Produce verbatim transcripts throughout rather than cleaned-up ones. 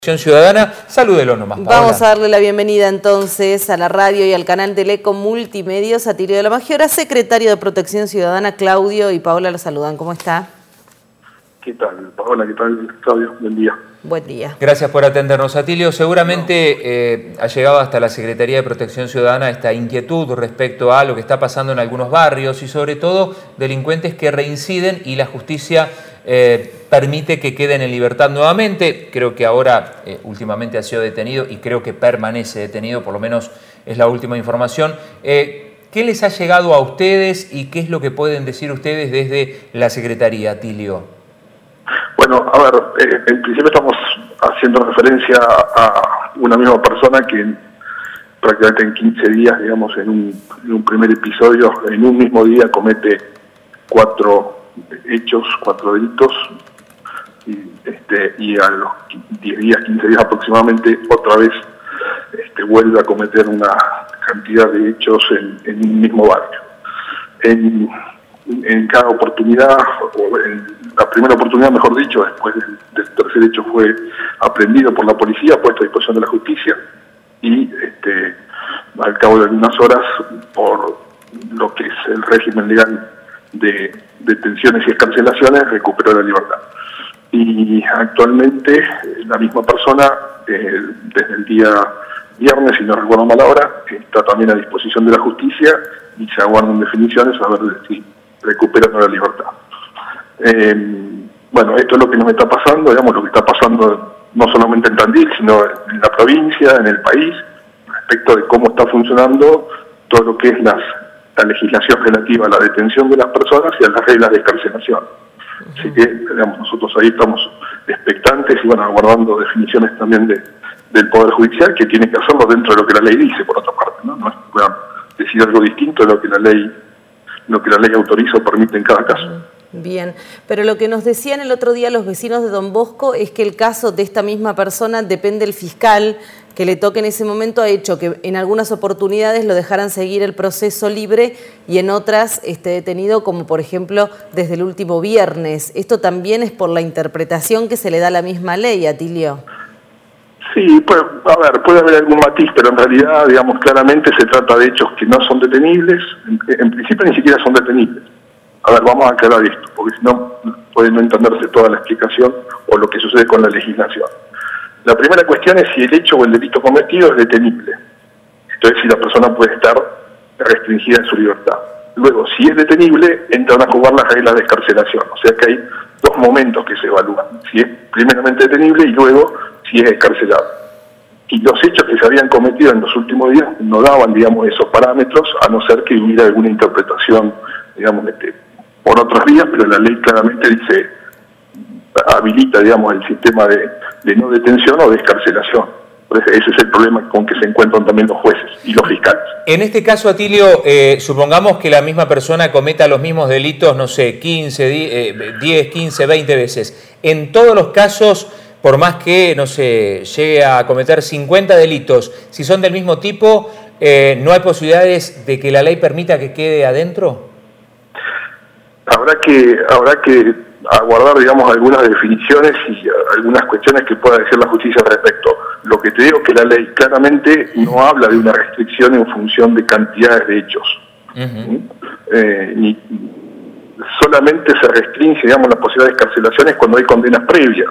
Ciudadana, salúdelo nomás, Paola. Vamos a darle la bienvenida entonces a la radio y al canal Teleco Multimedios, a Atilio de la Magiora, secretario de Protección Ciudadana, Claudio y Paola, la saludan. ¿Cómo está? ¿Qué tal, Paola? ¿Qué tal, Claudio? Buen día. Buen día. Gracias por atendernos, Atilio. Seguramente eh, ha llegado hasta la Secretaría de Protección Ciudadana esta inquietud respecto a lo que está pasando en algunos barrios y sobre todo delincuentes que reinciden y la justicia eh, permite que queden en libertad nuevamente. Creo que ahora eh, últimamente ha sido detenido y creo que permanece detenido, por lo menos es la última información. Eh, ¿Qué les ha llegado a ustedes y qué es lo que pueden decir ustedes desde la Secretaría, Atilio? Bueno, a ver, eh, en principio estamos haciendo referencia a una misma persona que prácticamente en quince días, digamos, en un, en un primer episodio, en un mismo día comete cuatro hechos, cuatro delitos, y, este, y a los diez días, quince días aproximadamente, otra vez este, vuelve a cometer una cantidad de hechos en, en un mismo barrio. En, en cada oportunidad, o en la primera oportunidad, mejor dicho, después del, del tercer hecho fue aprendido por la policía, puesto a disposición de la justicia, y este, al cabo de algunas horas, por lo que es el régimen legal de detenciones y escarcelaciones, recuperó la libertad. Y actualmente la misma persona, eh, desde el día viernes, si no recuerdo mal ahora, está también a disposición de la justicia y se aguardan definiciones a ver si recuperan la libertad. Eh, bueno, esto es lo que nos está pasando, digamos, lo que está pasando no solamente en Tandil, sino en la provincia, en el país, respecto de cómo está funcionando todo lo que es las, la legislación relativa a la detención de las personas y a las reglas de escarcelación. Uh-huh. Así que, digamos, nosotros ahí estamos expectantes y, bueno, aguardando definiciones también de, del Poder Judicial, que tiene que hacerlo dentro de lo que la ley dice, por otra parte, ¿no? No es que puedan decir algo distinto de lo que la ley, lo que la ley autoriza o permite en cada caso. Uh-huh. Bien, pero lo que nos decían el otro día los vecinos de Don Bosco es que el caso de esta misma persona depende del fiscal que le toque en ese momento, ha hecho que en algunas oportunidades lo dejaran seguir el proceso libre y en otras esté detenido, como por ejemplo desde el último viernes. ¿Esto también es por la interpretación que se le da a la misma ley, Atilio? Sí, pues, a ver, puede haber algún matiz, pero en realidad, digamos, claramente se trata de hechos que no son detenibles, en, en principio ni siquiera son detenibles. A ver, vamos a aclarar esto, porque si no puede no entenderse toda la explicación o lo que sucede con la legislación. La primera cuestión es si el hecho o el delito cometido es detenible. Entonces, si la persona puede estar restringida en su libertad. Luego, si es detenible, entran a jugar las reglas de escarcelación. O sea que hay dos momentos que se evalúan. Si es primeramente detenible y luego si es escarcelado. Y los hechos que se habían cometido en los últimos días no daban, digamos, esos parámetros, a no ser que hubiera alguna interpretación, digamos, este, por otros días, pero la ley claramente dice, habilita, digamos, el sistema de, de no detención o de escarcelación. Ese es el problema con que se encuentran también los jueces y los fiscales. En este caso, Atilio, eh, supongamos que la misma persona cometa los mismos delitos, no sé, quince, diez, quince, veinte veces. En todos los casos, por más que, no sé, llegue a cometer cincuenta delitos, si son del mismo tipo, eh, ¿no hay posibilidades de que la ley permita que quede adentro? Habrá que, habrá que aguardar, digamos, algunas definiciones y algunas cuestiones que pueda decir la justicia al respecto. Lo que te digo es que la ley claramente no habla de una restricción en función de cantidades de hechos. Uh-huh. ¿Sí? eh, ni, solamente se restringe, digamos, la posibilidad de escarcelaciones cuando hay condenas previas.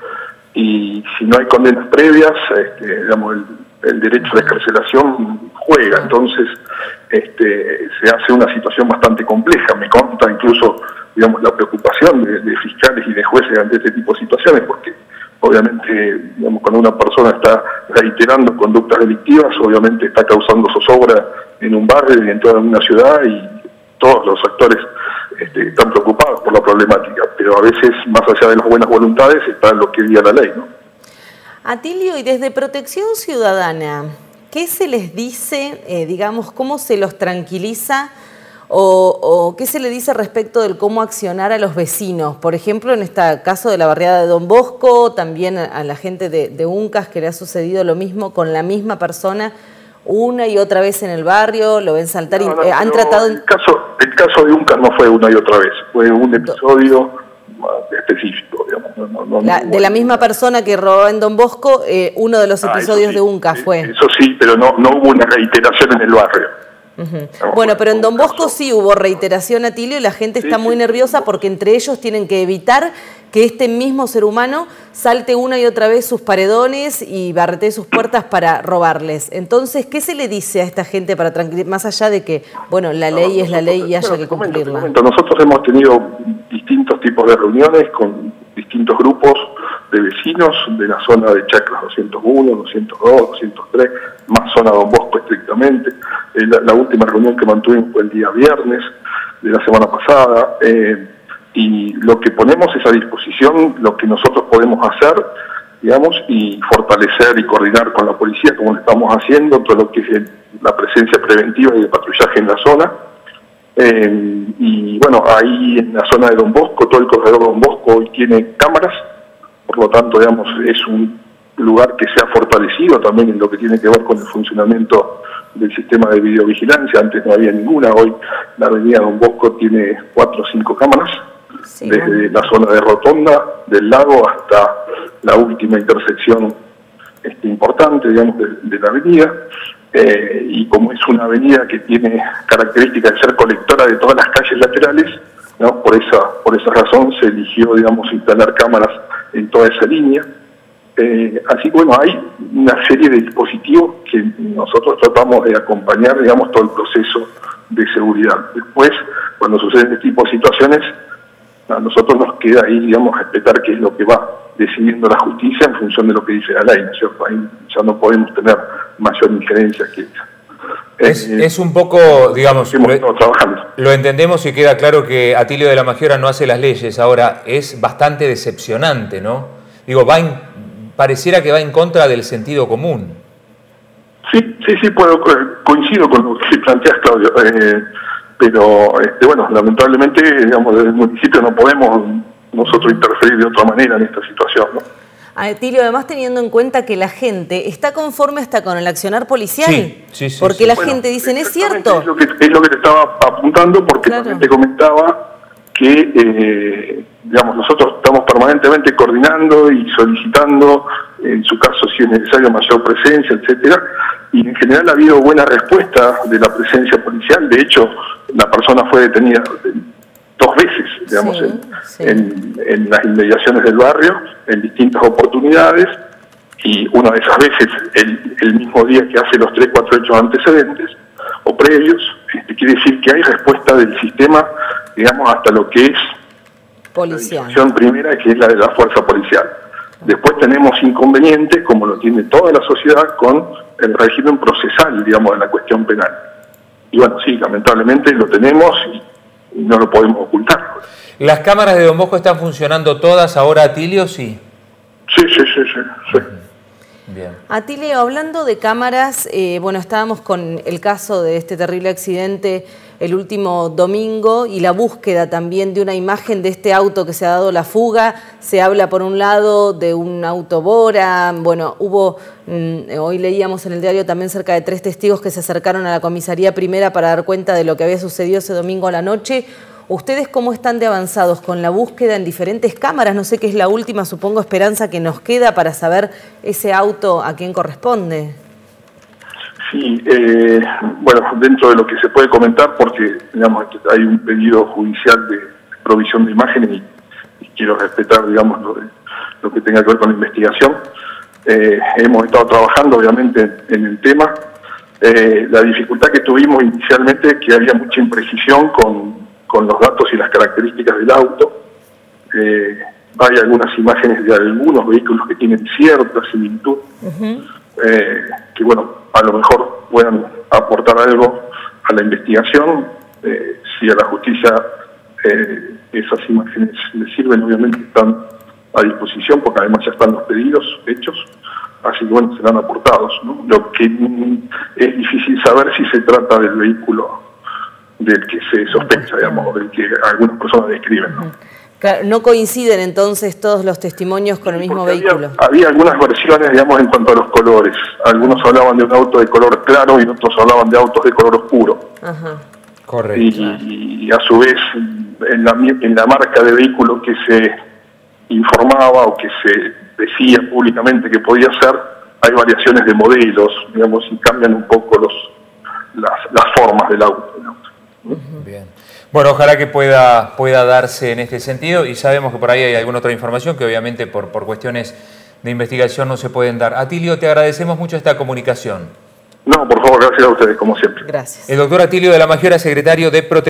Y si no hay condenas previas, este, digamos, el, el derecho de escarcelación juega. Entonces, este, se hace una situación bastante compleja. Me consta incluso, digamos, la preocupación de, de fiscales y de jueces ante este tipo de situaciones, porque obviamente, digamos, cuando una persona está reiterando conductas delictivas, obviamente está causando zozobra en un barrio y en toda una ciudad, y todos los actores este, están preocupados por la problemática, pero a veces, más allá de las buenas voluntades, está lo que diga la ley, ¿no? Atilio, y desde Protección Ciudadana, ¿qué se les dice, eh, digamos, cómo se los tranquiliza o, o qué se le dice respecto del cómo accionar a los vecinos? Por ejemplo, en este caso de la barriada de Don Bosco, también a, a la gente de, de Uncas, que le ha sucedido lo mismo con la misma persona una y otra vez en el barrio, lo ven saltar, no, no, y eh, han tratado... El caso, el caso de Uncas no fue una y otra vez, fue un episodio específico, digamos. No, no, la, no, de la misma persona que robó en Don Bosco, eh, uno de los ah, episodios sí, de UNCA fue. Eso sí, pero no, no hubo una reiteración en el barrio. Uh-huh. No, bueno, pero en Don Bosco sí hubo reiteración, Atilio, y la gente está sí, muy sí, nerviosa porque entre ellos tienen que evitar que este mismo ser humano salte una y otra vez sus paredones y barretee sus puertas para robarles. Entonces, ¿qué se le dice a esta gente para tranquilizar, más allá de que, bueno, la ley no, es la ley y haya bueno, que cumplirla? Comento, nosotros hemos tenido distintos tipos de reuniones con distintos grupos de vecinos de la zona de Chacras doscientos uno, doscientos dos, doscientos tres, más zona Don Bosco estrictamente. Eh, la, la última reunión que mantuvimos fue el día viernes de la semana pasada. Eh, y lo que ponemos es a disposición lo que nosotros podemos hacer, digamos, y fortalecer y coordinar con la policía, como lo estamos haciendo, todo lo que es el, la presencia preventiva y de patrullaje en la zona. Eh, y bueno, ahí en la zona de Don Bosco, todo el corredor Don Bosco hoy tiene cámaras, por lo tanto, digamos, es un lugar que se ha fortalecido también en lo que tiene que ver con el funcionamiento del sistema de videovigilancia. Antes no había ninguna, hoy la avenida Don Bosco tiene cuatro o cinco cámaras, sí, desde bueno. la zona de Rotonda, del lago, hasta la última intersección este, importante, digamos, de, de la avenida. Eh, y como es una avenida que tiene características de ser colectora de todas las calles laterales, ¿no? por esa por esa razón se eligió, digamos, instalar cámaras en toda esa línea. Eh, así que bueno, hay una serie de dispositivos que nosotros tratamos de acompañar, digamos, todo el proceso de seguridad. Después, cuando suceden este tipo de situaciones, a nosotros nos queda ahí, digamos, respetar qué es lo que va decidiendo la justicia en función de lo que dice la ley, ¿no es cierto? Ahí ya no podemos tener mayor injerencia que esa. Es, eh, es un poco, digamos, lo, trabajando. lo entendemos y queda claro que Atilio de la Magiora no hace las leyes. Ahora, es bastante decepcionante, ¿no? Digo, va en, pareciera que va en contra del sentido común. Sí, sí, sí, puedo, coincido con lo que planteas, Claudio. Eh, pero, este, bueno, lamentablemente, digamos, desde el municipio no podemos nosotros interferir de otra manera en esta situación, ¿no? Atilio, además teniendo en cuenta que la gente está conforme hasta con el accionar policial, sí, sí, sí, porque sí. la bueno, gente dice, ¿es cierto? Es lo, que, es lo que te estaba apuntando, porque claro. también te comentaba que, eh, digamos, nosotros estamos permanentemente coordinando y solicitando, en su caso, si es necesario, mayor presencia, etcétera, y en general ha habido buena respuesta de la presencia policial. De hecho, la persona fue detenida dos veces, digamos, sí, en, sí. En, en las inmediaciones del barrio, en distintas oportunidades, y una de esas veces, el, el mismo día que hace los tres, cuatro hechos antecedentes o previos. Este, quiere decir que hay respuesta del sistema, digamos, hasta lo que es policial. La discusión primera, que es la de la fuerza policial. Después tenemos inconvenientes, como lo tiene toda la sociedad, con el régimen procesal, digamos, de la cuestión penal. Y bueno, sí, lamentablemente lo tenemos y no lo podemos ocultar. ¿Las cámaras de Don Bosco están funcionando todas ahora, Atilio? Sí. Sí, sí, sí, sí. sí. Bien. Atilio, hablando de cámaras, eh, bueno, estábamos con el caso de este terrible accidente el último domingo y la búsqueda también de una imagen de este auto que se ha dado la fuga. Se habla por un lado de un auto Bora, bueno, hubo, mmm, hoy leíamos en el diario también cerca de tres testigos que se acercaron a la comisaría primera para dar cuenta de lo que había sucedido ese domingo a la noche. ¿Ustedes cómo están de avanzados con la búsqueda en diferentes cámaras? No sé qué es la última, supongo, esperanza que nos queda para saber ese auto a quién corresponde. Sí, eh, bueno, dentro de lo que se puede comentar, porque digamos hay un pedido judicial de provisión de imágenes y, y quiero respetar, digamos, lo, de, lo que tenga que ver con la investigación. Eh, hemos estado trabajando, obviamente, en, en el tema. Eh, la dificultad que tuvimos inicialmente es que había mucha imprecisión con con los datos y las características del auto. Eh, hay algunas imágenes de algunos vehículos que tienen cierta similitud, uh-huh. eh, que bueno, a lo mejor puedan aportar algo a la investigación. Eh, si a la justicia eh, esas imágenes les sirven, obviamente están a disposición, porque además ya están los pedidos hechos, así que bueno, serán aportados, ¿no? Lo que mm, es difícil saber si se trata del vehículo del que se sospecha, digamos, del que algunas personas describen, ¿no? Claro, no coinciden entonces todos los testimonios con el mismo Porque vehículo. Había, había algunas versiones, digamos, en cuanto a los colores. Algunos hablaban de un auto de color claro y otros hablaban de autos de color oscuro. Ajá. Correcto. Y, y a su vez, en la, en la marca de vehículo que se informaba o que se decía públicamente que podía ser, hay variaciones de modelos, digamos, y cambian un poco los las, las formas del auto. Bien. Bueno, ojalá que pueda, pueda darse en este sentido, y sabemos que por ahí hay alguna otra información que obviamente por, por cuestiones de investigación no se pueden dar. Atilio, te agradecemos mucho esta comunicación. No, por favor, gracias a ustedes, como siempre. Gracias. El doctor Atilio de la Magiera, secretario de Protección.